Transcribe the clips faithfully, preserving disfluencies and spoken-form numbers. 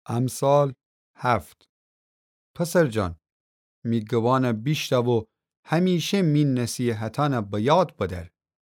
امثال هفت. پسر جان، می گوانه بیشتر و همیشه می نصیحتانه بیاد بدر.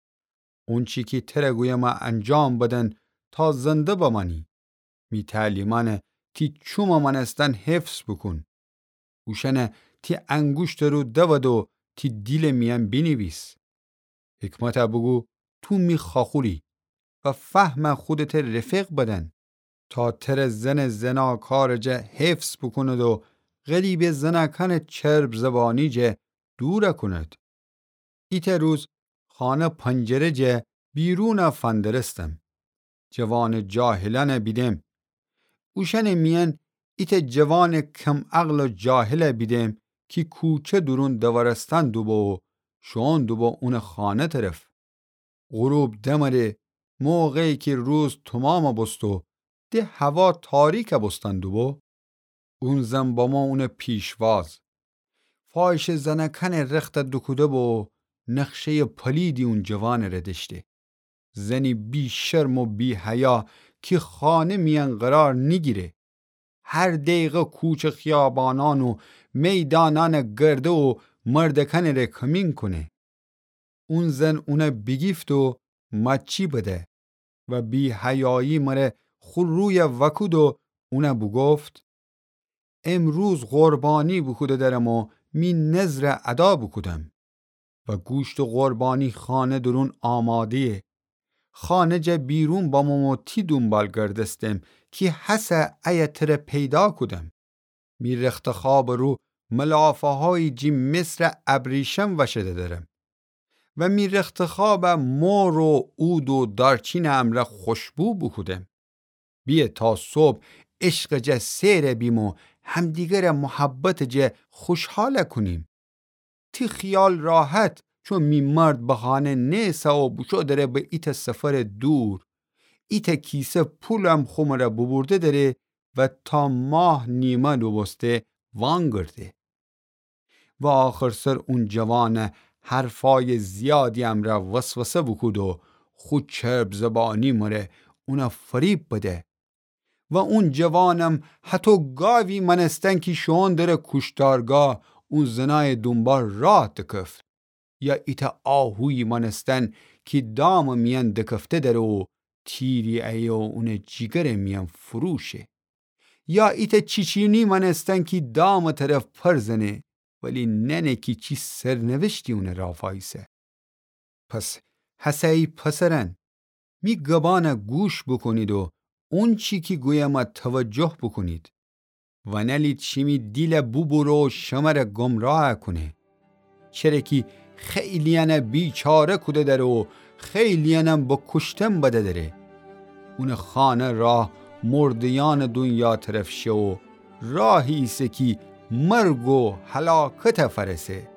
اون چی که تره گویم انجام بدن تا زنده بمانی. می تعلیمانه تی چوم منستن حفظ بکن. اوشنه تی انگوشت رو دود و تی دیل میم بینویس. حکمت بگو تو می خاخوری و فهم خودت رفیق بدن تا تر زن زناکار جه حفظ بکند و غریب زنکن چرب زبانی جه دور کند. ایت روز خانه پنجره جه بیرون فندرستم. جوان جاهلان بیدم. اوشن میان ایت جوان کم عقل و جاهل بیدم که کوچه درون دورستان دو با شون دو با اون خانه طرف. غروب دمره موقعی که روز تمام بستو ده هوا تاریک بستن دو با اون زن با ما اون پیشواز. فایش زنکن رخت دکوده با نقشه پلیدی اون جوان ردشته. زنی بی شرم و بی حیا که خانه میان قرار نگیره. هر دقیقه کوچه خیابانان و میدانان گرده و مردکن ره کمین کنه. اون زن اونه بگیفت و مچی بده و بی حیایی مره خود روی وکود و اونه بگفت امروز قربانی بکوده درم و می نظر ادا بکودم و گوشت و قربانی خانه درون آماده. خانه جه بیرون با مموتی دنبال گردستم که حسه ایتر پیدا کدم. می رخت خواب رو ملافه های جی مصر ابریشم وشده درم و می رخت خواب مور و عود و دارچین امره خوشبو بکودم. بیه تا صبح عشق جه سیر بیم و همدیگر محبت جه خوشحال کنیم. تی خیال راحت چون می مرد بخانه نیسا و بشو داره به ایت سفر دور. ایت کیسه پولم خمره ببورده داره و تا ماه نیمه رو بسته وانگرده. و آخر سر اون جوان حرفای زیادی امره وسوسه بکود و خود چرب زبانی مره اونا فریب بده. و اون جوانم حتی گاوی منستن که شون داره کشتارگاه اون زنای دنبال راه دکفت. یا ایت آهوی منستن که دام میان دکفته داره و تیری ایو اون جیگر میان فروشه. یا ایت چیچینی منستن که دام طرف پرزنه ولی ننه که چی سرنوشتی اون رافایسه. پس حسای پسرن می گبانه گوش بکنید و اون چی که گویم توجه بکنید و نلید چیمی دیل ببرو شمر گمراه کنه. چرا که خیلیانه بیچاره کده داره و خیلیانه با کشتن بده داره. اون خانه راه مردیان دنیا طرف شه و راهی ایسه که مرگ و هلاکت فرسه.